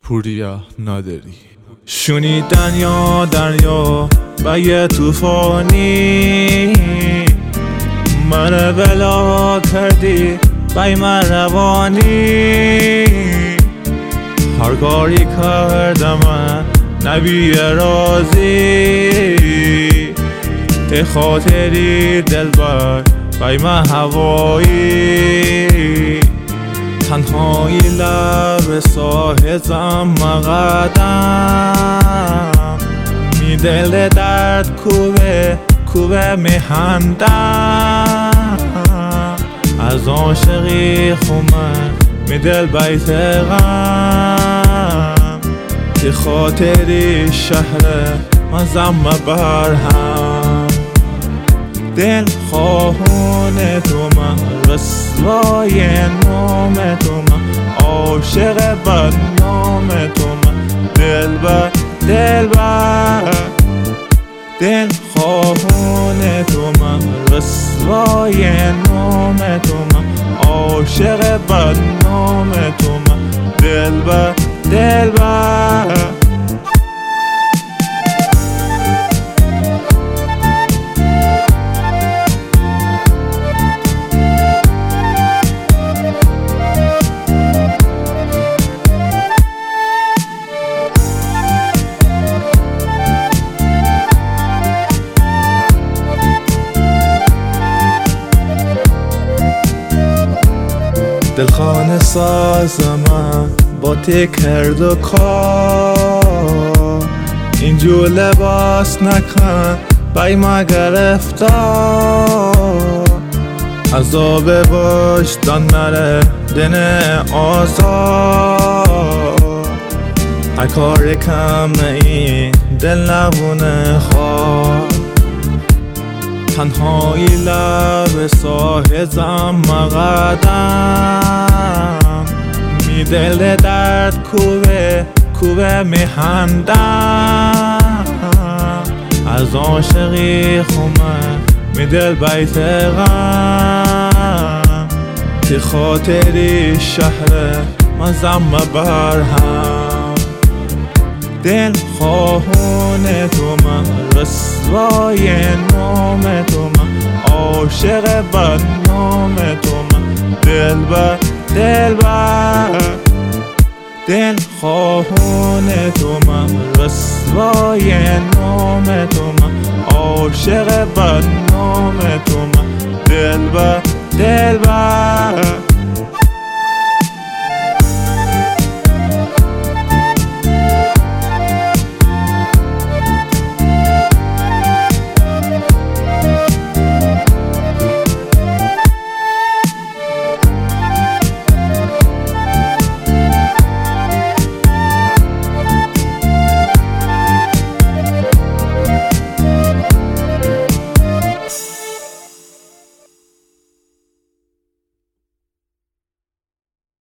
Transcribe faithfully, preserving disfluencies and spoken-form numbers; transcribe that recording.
پوریا نادری. شنیدن یا دریا و یه توفانی من بلا کردی بای من روانی. هر کاری کردم من نبی رازی ته خاطری دلبر بای من هوایی. تنهایی لب ساحلم مقدم می دل درد کوبه کوبه میهندم. از عاشقی خومن می دل بیت غم که خاطری شهر مزم برهم. دل خواهان تو من رسوای نام تو من عاشق بدنام تو من دلبر دلبر. دل خواهان تو من رسوای نام تو من عاشق بدنام تو من دلبر دلبر. دلخانه ساز من با تی کرد و کار اینجور لباس نکن بای ما گرفتار. عذاب باش دان نره دن آزار هر کار کم این دل نبونه خواه. تنهایی لب ساحلم مقدم می دل درد کوبه کوبه میهندم. از عاشقی خومن می دل بیت غم که خاطری شهر مزم برهم. دل خواهان تو من رسوای نام تو من عاشق بدنام تو من دلبر دلبر. دل خواهان تو من رسوای نام تو من عاشق بدنام تو من دلبر دلبر.